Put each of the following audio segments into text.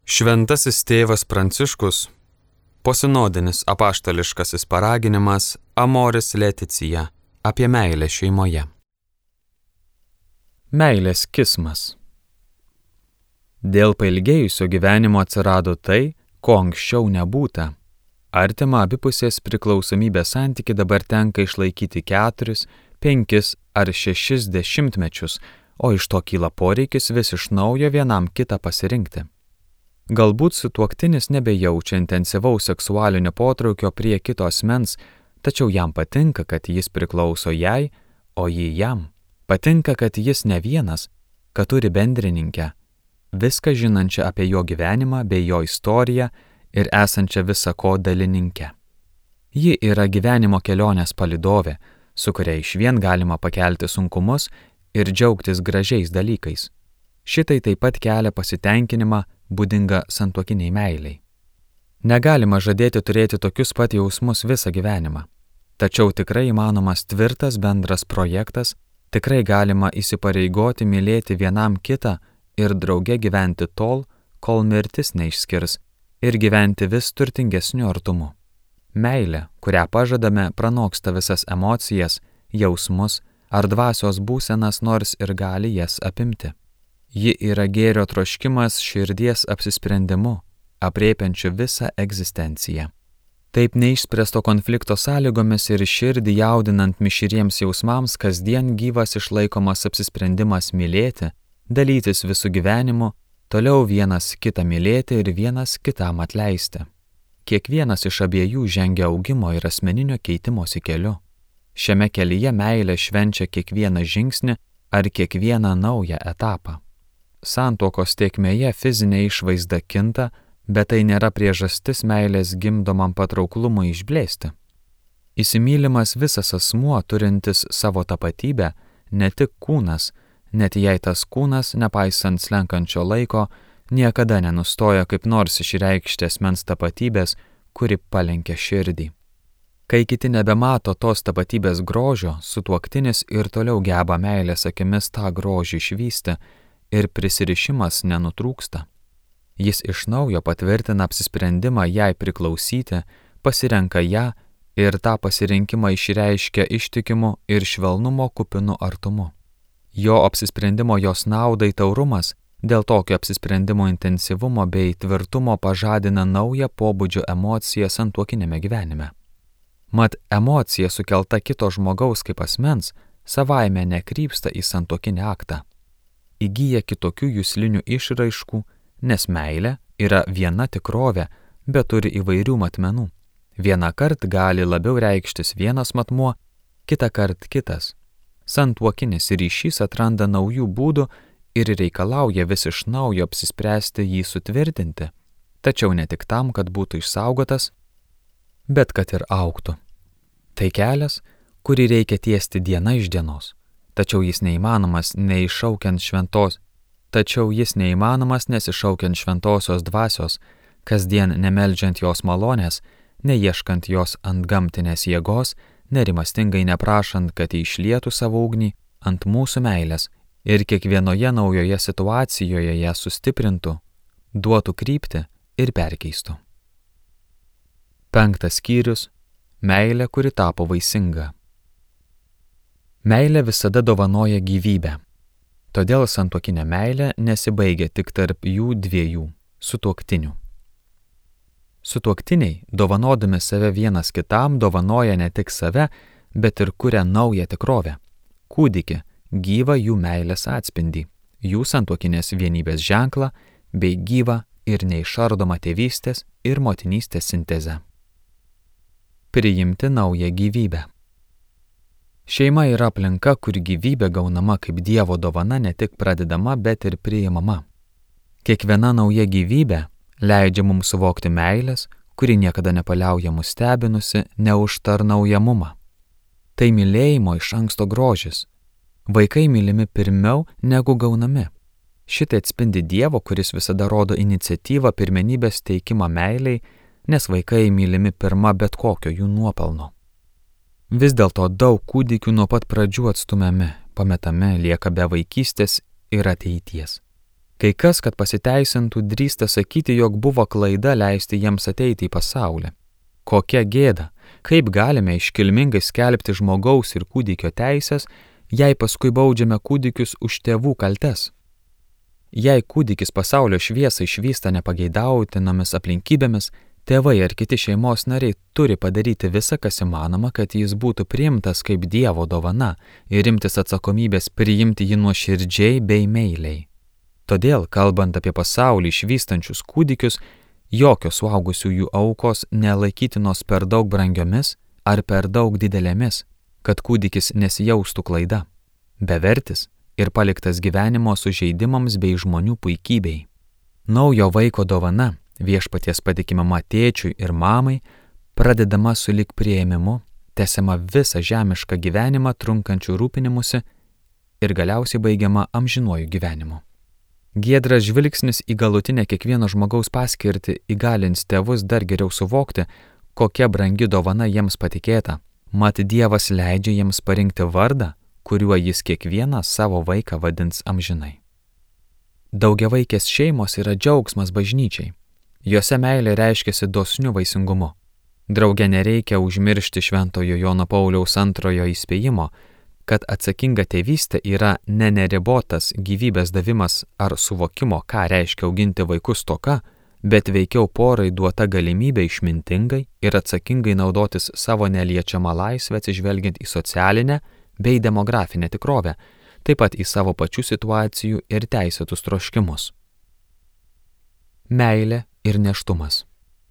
Šventasis tėvas Pranciškus, posinodinis apaštališkasis paraginimas Amoris Laetitia apie meilę šeimoje. Meilės kismas. Dėl pailgėjusio gyvenimo atsirado tai, ko anksčiau nebūta. Artimą abipusės priklausomybės santykį dabar tenka išlaikyti 4, 5 ar 6 dešimtmečius, o iš to kyla poreikis vis iš naujo vienam kitą pasirinkti. Galbūt sutuoktinis nebejaučia intensyvaus seksualinio potraukio prie kito asmens, tačiau jam patinka, kad jis priklauso jai, o ji jam. Patinka, kad jis ne vienas, kad turi bendrininkę, viską žinančią apie jo gyvenimą bei jo istoriją ir esančią visa ko dalininkę. Ji yra gyvenimo kelionės palydovė, su kuria išvien galima pakelti sunkumus ir džiaugtis gražiais dalykais. Šitai taip pat kelia pasitenkinimą būdinga santuokiniai meiliai. Negalima žadėti turėti tokius pat jausmus visą gyvenimą. Tačiau tikrai įmanomas tvirtas bendras projektas, tikrai galima įsipareigoti mylėti vienam kitą ir drauge gyventi tol, kol mirtis neišskirs, ir gyventi vis turtingesniu artumu. Meilė, kurią pažadame, pranoksta visas emocijas, jausmus ar dvasios būsenas, nors ir gali jas apimti. Ji yra gėrio troškimas širdies apsisprendimu, aprėpiančiu visą egzistenciją. Taip neišspręsto konflikto sąlygomis ir širdį jaudinant mišriems jausmams kasdien gyvas išlaikomas apsisprendimas mylėti, dalytis visų gyvenimu, toliau vienas kitą mylėti ir vienas kitam atleisti. Kiekvienas iš abiejų žengia augimo ir asmeninio keitimosi keliu. Šiame kelyje meilė švenčia kiekvieną žingsnį ar kiekvieną naują etapą. Santuokos tėkmėje fizinė išvaizda kinta, bet tai nėra priežastis meilės gimdomam patrauklumui išblėsti. Įsimylimas visas asmuo turintis savo tapatybę, ne tik kūnas, net jei tas kūnas, nepaisant slenkančio laiko, niekada nenustoja kaip nors išreikšti asmens tapatybės, kuri palenkia širdį. Kai kiti nebemato tos tapatybės grožio, sutuoktinis ir toliau geba meilės akimis tą grožį išvysti ir prisirišimas nenutrūksta. Jis iš naujo patvirtina apsisprendimą jai priklausyti, pasirenka ją ir tą pasirinkimą išreiškia ištikimu ir švelnumo kupinu artumu. Jo apsisprendimo jos naudai taurumas dėl tokio apsisprendimo intensyvumo bei tvirtumo pažadina naują pobūdžio emociją santuokinėme gyvenime. Mat emocija sukelta kito žmogaus kaip asmens savaime nekrypsta į santuokinį aktą. Įgyja kitokių juslinių išraiškų, nes meilė yra viena tikrovė, bet turi įvairių matmenų. Vieną kart gali labiau reikštis vienas matmuo, kitą kart kitas. Santuokinis ryšys atranda naujų būdų ir reikalauja vis iš naujo apsispręsti jį sutvirtinti, tačiau ne tik tam, kad būtų išsaugotas, bet kad ir augtų. Tai kelias, kurį reikia tiesti diena iš dienos. Tačiau jis neįmanomas nesišaukiant šventosios dvasios, kasdien nemeldžiant jos malonės, neieškant jos antgamtinės jėgos, nerimastingai neprašant, kad išlietų savo ugnį ant mūsų meilės ir kiekvienoje naujoje situacijoje ją sustiprintų, duotų kryptį ir perkeistų. 5 skyrius – meilė, kuri tapo vaisinga. Meilė visada dovanoja gyvybę. Todėl santuokinė meilė nesibaigia tik tarp jų dviejų sutuoktinių. Sutuoktiniai, dovanodami save vienas kitam, dovanoja ne tik save, bet ir kuria naują tikrovę. Kūdikį, gyvą jų meilės atspindį, jų santuokinės vienybės ženklą bei gyvą ir neišardomą tėvystės ir motinystės sintezę. Priimti naują gyvybę. Šeima yra aplinka, kur gyvybė gaunama kaip Dievo dovana ne tik pradedama, bet ir priimama. Kiekviena nauja gyvybė leidžia mums suvokti meilės, kuri niekada nepaliauja mus stebinusi, neužtarnaujamumą. Tai mylėjimo iš anksto grožis. Vaikai mylimi pirmiau negu gaunami. Šitai atspindi Dievo, kuris visada rodo iniciatyvą pirmenybės teikimą meiliai, nes vaikai mylimi pirma bet kokio jų nuopelno. Vis dėlto daug kūdikių nuo pat pradžių atstumiami, pametami, lieka be vaikystės ir ateities. Kai kas, kad pasiteisintų, drįsta sakyti, jog buvo klaida leisti jiems ateiti į pasaulį. Kokia gėda, kaip galime iškilmingai skelbti žmogaus ir kūdikio teisės, jei paskui baudžiame kūdikius už tėvų kaltes. Jei kūdikis pasaulio šviesą išvysta nepageidautinomis aplinkybėmis, tėvai ar kiti šeimos nariai turi padaryti visą, kas įmanoma, kad jis būtų priimtas kaip Dievo dovana ir imtis atsakomybės priimti jį nuoširdžiai bei meiliai. Todėl, kalbant apie pasaulį išvystančius kūdikius, jokios suaugusiųjų aukos nelaikytinos per daug brangiomis ar per daug didelėmis, kad kūdikis nesijaustų klaida, bevertis ir paliktas gyvenimo sužeidimams bei žmonių puikybei. Naujo vaiko dovana, viešpaties patikimama tėčiui ir mamai, pradedama sulig priėmimu, tęsiama visą žemišką gyvenimą trunkančių rūpinimusi ir galiausiai baigiama amžinuoju gyvenimu. Giedras žvilgsnis į galutinę kiekvieno žmogaus paskirtį įgalins tėvus dar geriau suvokti, kokia brangi dovana jiems patikėta. Mat Dievas leidžia jiems parinkti vardą, kuriuo jis kiekvieną savo vaiką vadins amžinai. Daugiavaikės šeimos yra džiaugsmas bažnyčiai. Jose meilė reiškiasi dosniu vaisingumu. Drauge nereikia užmiršti Šventojo Jono Pauliaus II įspėjimo, kad atsakinga tėvystė yra ne neribotas gyvybės davimas ar suvokimo, ką reiškia auginti vaikus stoka, bet veikiau porai duota galimybė išmintingai ir atsakingai naudotis savo neliečiamą laisvę atsižvelgiant į socialinę bei demografinę tikrovę, taip pat į savo pačių situacijų ir teisėtus troškimus. Meilė ir nėštumas.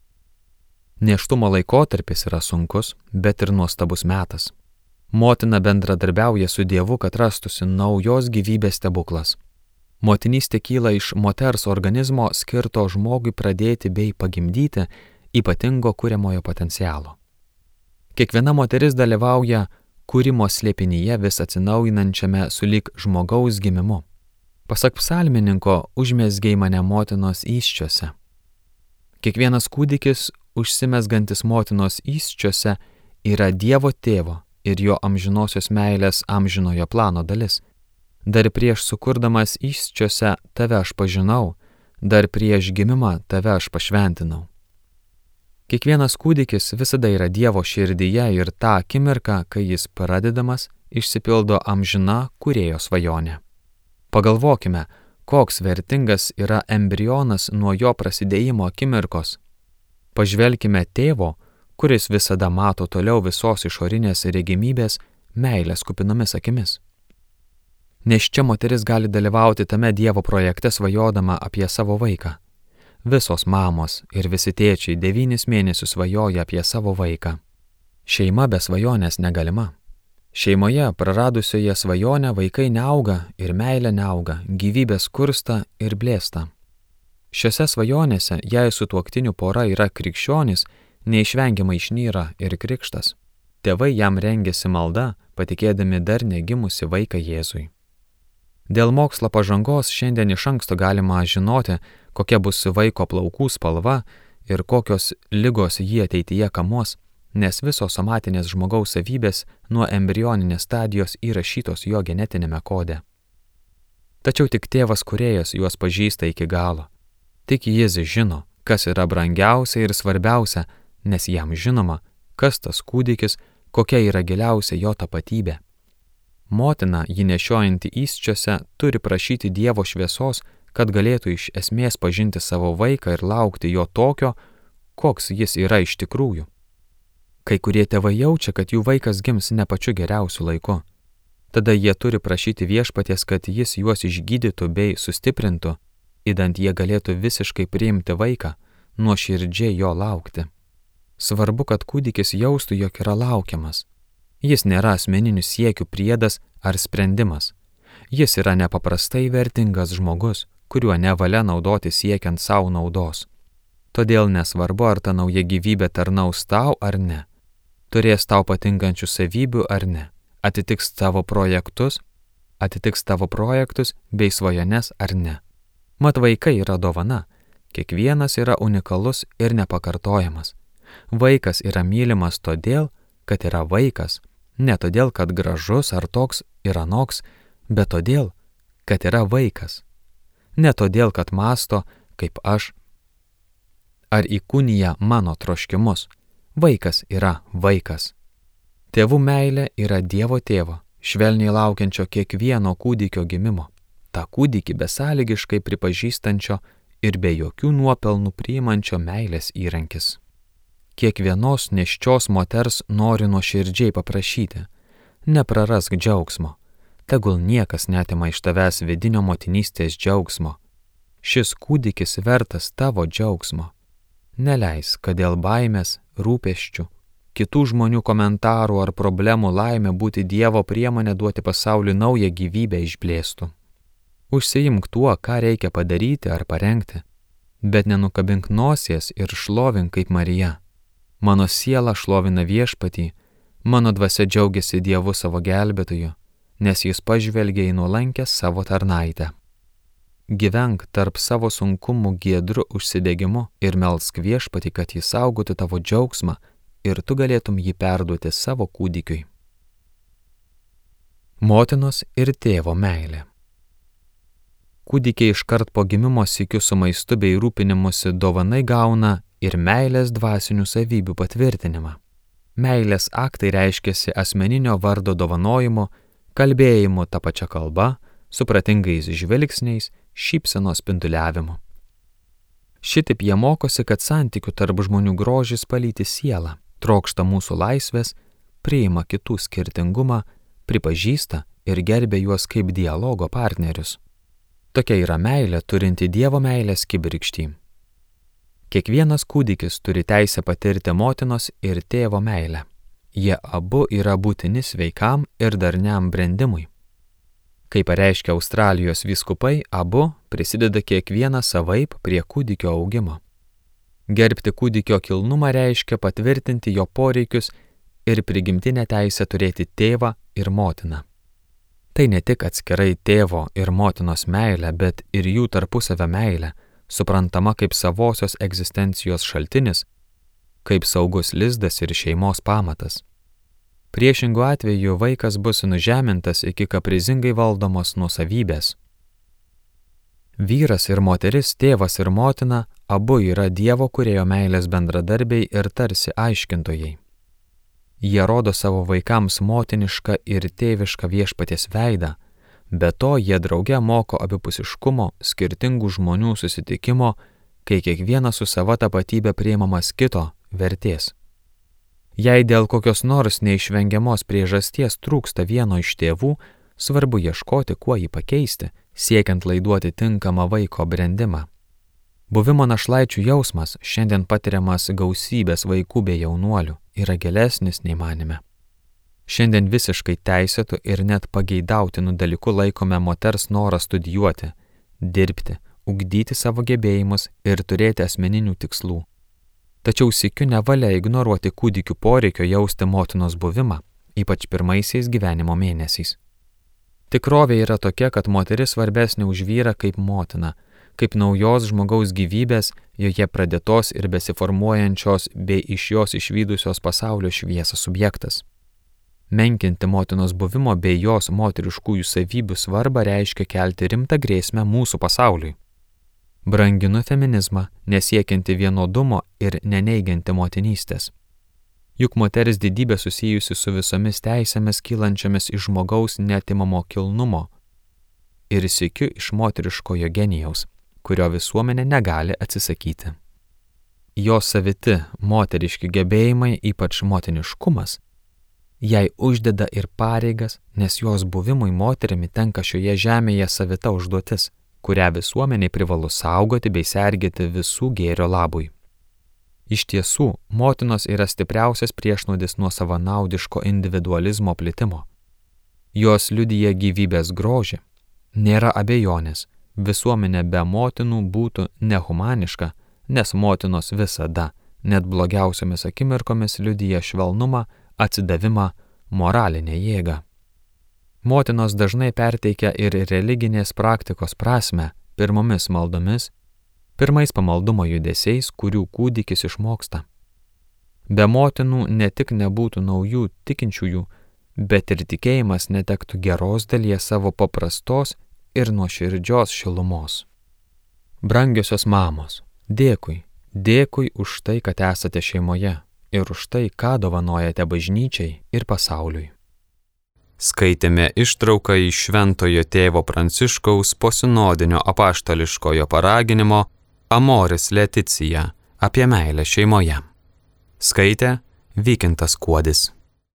Nėštumo laikotarpis yra sunkus, bet ir nuostabus metas. Motina bendradarbiauja su Dievu, kad rastųsi naujos gyvybės stebuklas. Motinystė kyla iš moters organizmo skirto žmogui pradėti bei pagimdyti ypatingo kuriamojo potencialo. Kiekviena moteris dalyvauja kūrimo slėpinyje vis atsinaujinančiame sulig žmogaus gimimu. Pasak psalmininko, užmezgei mane motinos įsčiose. Kiekvienas kūdikis, užsimezgantis motinos įsčiose, yra Dievo tėvo ir jo amžinosios meilės amžinojo plano dalis. Dar prieš sukurdamas įsčiose tave aš pažinau, dar prieš gimimą tave aš pašventinau. Kiekvienas kūdikis visada yra Dievo širdyje ir tą akimirką, kai jis pradedamas, išsipildo amžina kūrėjo svajonė. Pagalvokime, koks vertingas yra embrionas nuo jo prasidėjimo akimirkos. Pažvelkime tėvo, kuris visada mato toliau visos išorinės regimybės meilės kupinomis akimis. Nėščia moteris gali dalyvauti tame Dievo projekte svajodama apie savo vaiką. Visos mamos ir visi tėčiai 9 mėnesius svajoja apie savo vaiką. Šeima be svajonės negalima. Šeimoje praradusioje svajonę vaikai neauga ir meilė neauga, gyvybė skursta ir blėsta. Šiose svajonėse, jei sutuoktinių pora yra krikščionys, neišvengiamai išnyra ir krikštas. Tėvai jam rengiasi malda, patikėdami dar negimusi vaiką Jėzui. Dėl mokslo pažangos šiandien iš anksto galima žinoti, kokia bus vaiko plaukų spalva ir kokios ligos jį ateityje kamuos, nes visos somatinės žmogaus savybės nuo embrioninės stadijos įrašytos jo genetinėme kode. Tačiau tik tėvas kūrėjas juos pažįsta iki galo. Tik jis žino, kas yra brangiausia ir svarbiausia, nes jam žinoma, kas tas kūdikis, kokia yra giliausia jo tapatybė. Motina, jį nešiojanti įsčiose, turi prašyti Dievo šviesos, kad galėtų iš esmės pažinti savo vaiką ir laukti jo tokio, koks jis yra iš tikrųjų. Kai kurie tėvai jaučia, kad jų vaikas gims ne pačiu geriausiu laiku. Tada jie turi prašyti viešpaties, kad jis juos išgydytų bei sustiprintų, idant jie galėtų visiškai priimti vaiką, nuoširdžiai jo laukti. Svarbu, kad kūdikis jaustų, jog yra laukiamas. Jis nėra asmeninių siekių priedas ar sprendimas. Jis yra nepaprastai vertingas žmogus, kuriuo nevalia naudoti siekiant savo naudos. Todėl nesvarbu, ar ta nauja gyvybė tarnaus tau ar ne, turės tau patinkančių savybių ar ne, atitiks tavo projektus bei svajones ar ne. Mat vaikai yra dovana, kiekvienas yra unikalus ir nepakartojamas. Vaikas yra mylimas todėl, kad yra vaikas, ne todėl, kad gražus ar toks ir anoks, bet todėl, kad yra vaikas. ne todėl, kad mąsto kaip aš, ar įkūnija mano troškimus. Vaikas yra vaikas. Tėvų meilė yra Dievo tėvo, švelniai laukiančio kiekvieno kūdikio gimimo, tą kūdikį besąlygiškai pripažįstančio ir be jokių nuopelnų priimančio meilės įrankis. Kiekvienos nėščios moters nori nuoširdžiai paprašyti: neprarask džiaugsmo, tegul niekas neatima iš tavęs vidinio motinystės džiaugsmo. Šis kūdikis vertas tavo džiaugsmo. Neleis, kad dėl baimės, rūpesčių, kitų žmonių komentarų ar problemų laimė būti Dievo priemonė duoti pasauliui naują gyvybę išblėstų. Užsiimk tuo, ką reikia padaryti ar parengti, bet nenukabink nosies ir šlovink kaip Marija. Mano siela šlovina Viešpatį, mano dvasia džiaugiasi Dievu savo gelbėtoju, nes jis pažvelgia į nuolankę savo tarnaitę. Gyvenk tarp savo sunkumų giedru užsidegimu ir melsk Viešpatį, kad jis saugotų tavo džiaugsmą ir tu galėtum jį perduoti savo kūdikiui. Motinos ir tėvo meilė. Kūdikiai iškart po gimimo sykiu su maistu bei rūpinimusi dovanai gauna ir meilės dvasinių savybių patvirtinimą. Meilės aktai reiškiasi asmeninio vardo dovanojimu, kalbėjimu tą pačią kalbą, supratingais žvilgsniais, šypsenos spinduliavimu. Šitaip jie mokosi, kad santykių tarp žmonių grožis palyti sielą, trokšta mūsų laisvės, priima kitų skirtingumą, pripažįsta ir gerbia juos kaip dialogo partnerius. Tokia yra meilė turinti Dievo meilės kibirkštį. Kiekvienas kūdikis turi teisę patirti motinos ir tėvo meilę. Jie abu yra būtini sveikam ir darniam brendimui. Kaip pareiškia Australijos vyskupai, abu prisideda kiekvieną savaip prie kūdikio augimo. Gerbti kūdikio kilnumą reiškia patvirtinti jo poreikius ir prigimtinę teisę turėti tėvą ir motiną. Tai ne tik atskirai tėvo ir motinos meilė, bet ir jų tarpusavio meilė, suprantama kaip savosios egzistencijos šaltinis, kaip saugus lizdas ir šeimos pamatas. Priešingu atveju vaikas bus nužemintas iki kaprizingai valdomos nuosavybės. Vyras ir moteris, tėvas ir motina, abu yra Dievo kūrėjo meilės bendradarbiai ir tarsi aiškintojai. Jie rodo savo vaikams motinišką ir tėvišką Viešpaties veidą, be to jie drauge moko abipusiškumo, skirtingų žmonių susitikimo, kai kiekvienas su sava tapatybė priimamas kito vertės. Jei dėl kokios nors neišvengiamos priežasties trūksta vieno iš tėvų, svarbu ieškoti, kuo jį pakeisti, siekiant laiduoti tinkamą vaiko brendimą. Buvimo našlaičių jausmas, šiandien patiriamas gausybės vaikų bei jaunuolių, yra gilesnis nei manime. Šiandien visiškai teisėtų ir net pageidautinų dalykų laikome moters norą studijuoti, dirbti, ugdyti savo gebėjimus ir turėti asmeninių tikslų. Tačiau sykiu nevalia ignoruoti kūdikių poreikio jausti motinos buvimą, ypač pirmaisiais gyvenimo mėnesiais. Tikrovė yra tokia, kad moteris svarbesnė už vyrą kaip motina, kaip naujos žmogaus gyvybės, joje pradėtos ir besiformuojančios bei iš jos išvydusios pasaulio šviesą subjektas. Menkinti motinos buvimo bei jos moteriškųjų savybių svarbą reiškia kelti rimtą grėsmę mūsų pasauliui. Branginu feminizmą, nesiekianti vienodumo ir neneigianti motinystės. Juk moters didybė susijusi su visomis teisėmis kylančiomis iš žmogaus neatimamo kilnumo ir sykiu iš moteriškojo genijaus, kurio visuomenė negali atsisakyti. Jos saviti moteriški gebėjimai, ypač motiniškumas, jai uždeda ir pareigas, nes jos buvimui moterimi tenka šioje žemėje savita užduotis, kurią visuomeniai privalu saugoti bei sergėti visų gėrio labui. Iš tiesų, motinos yra stipriausias priešnuodis nuo savanaudiško individualizmo plitimo. Jos liudija gyvybės grožį. Nėra abejonės, visuomenė be motinų būtų nehumaniška, nes motinos visada, net blogiausiomis akimirkomis liudija švelnumą, atsidavimą, moralinę jėgą. Motinos dažnai perteikia ir religinės praktikos prasmę pirmomis maldomis, pirmais pamaldumo judesiais, kurių kūdikis išmoksta. Be motinų ne tik nebūtų naujų tikinčiųjų, bet ir tikėjimas netektų geros dalies savo paprastos ir nuoširdžios šilumos. Brangiosios mamos, dėkui už tai, kad esate šeimoje ir už tai, ką dovanojate bažnyčiai ir pasauliui. Skaitėme ištrauką iš Šventojo tėvo Pranciškaus posinodinio apaštališkojo paraginimo Amoris Laetitia apie meilę šeimoje. Skaitė Vykintas Kuodis.